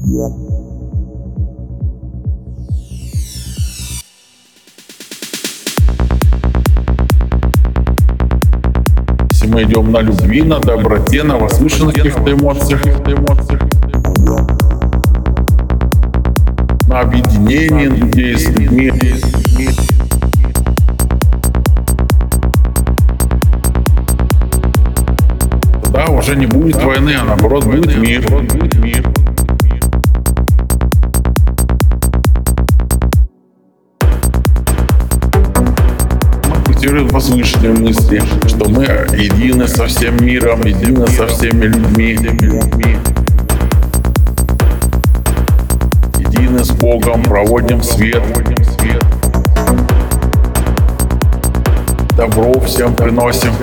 Если мы идем на любви, на доброте, на возвышенных каких-то эмоциях, на объединении людей с людьми, тогда уже не будет войны, а наоборот будет мир. Культивируют возвышенные мысли, что мы едины со всем миром, едины со всеми людьми, едины с Богом, проводим свет, добро всем приносим.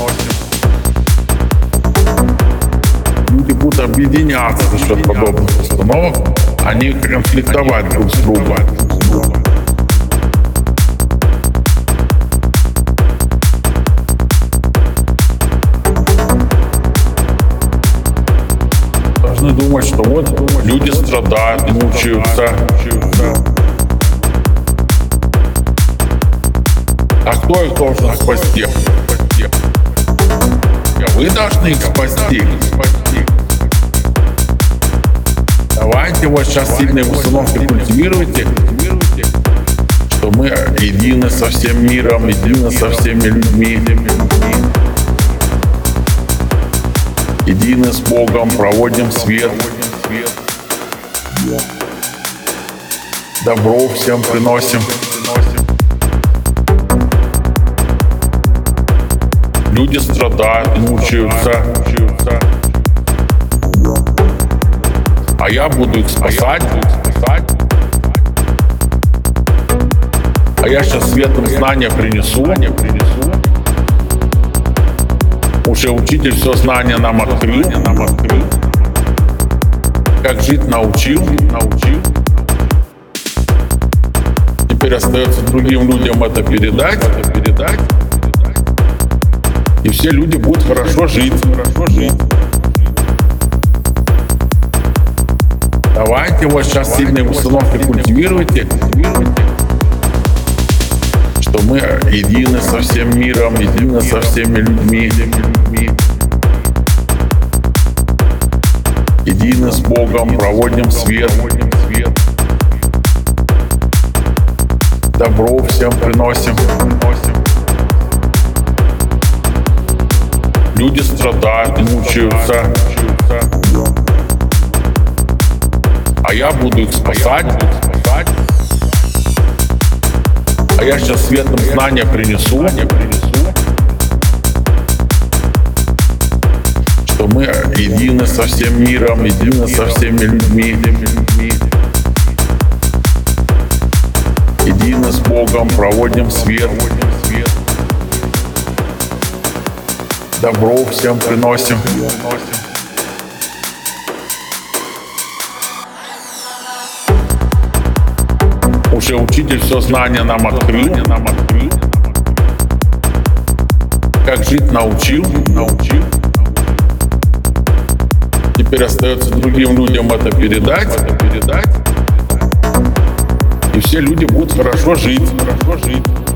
Люди будут объединяться за счет подобных установок, а не конфликтовать друг с другом. Должны думать, что вот люди страдают, мучаются. А кто их должен спасти? Вы должны их спасти. Давайте вот сейчас сильные установки культивируйте, что мы едины со всем миром, едины со всеми людьми, едины с Богом, проводим свет, добро всем приносим. Люди страдают, мучаются, а я буду их спасать. А я сейчас светом знания принесу. Уже учитель все знания нам открыл. Как жить научил. Теперь остается другим людям это передать. И все люди будут хорошо жить. Давайте вот сейчас сильные установки культивируйте, что мы едины со всем миром, едины со всеми людьми, едины с Богом, проводим свет, добро всем приносим. Люди страдают, мучаются, а я буду их спасать. А я сейчас светом знания принесу, что мы едины со всем миром, едины со всеми людьми, едины с Богом, проводим свет, добро всем приносим. Уже учитель все знания нам открыл. Как жить научил. Теперь остается другим людям это передать. И все люди будут хорошо жить.